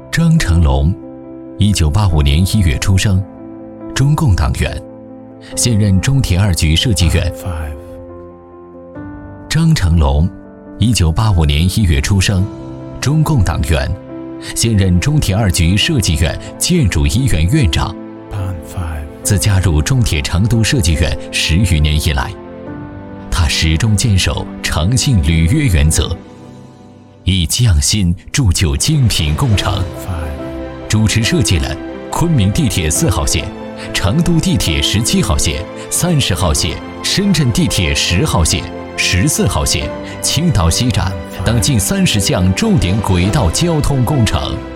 张成龙，1985年1月出生，中共党员，现任中铁2局设计员。张成龙，1985年1月出生，中共党员，现任中铁2局设计院建筑医院院长。自加入中铁成都设计院10余年以来，他始终坚守诚信履约原则，以匠心铸就精品工程，主持设计了昆明地铁4号线、成都地铁17号线、30号线、深圳地铁10号线、14号线、青岛西站等近30项重点轨道交通工程。